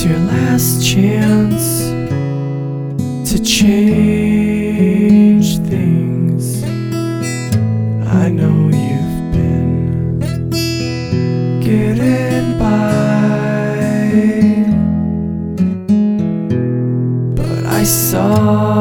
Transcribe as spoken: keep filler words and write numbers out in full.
It's your last chance to change things. I know you've been getting by, but I saw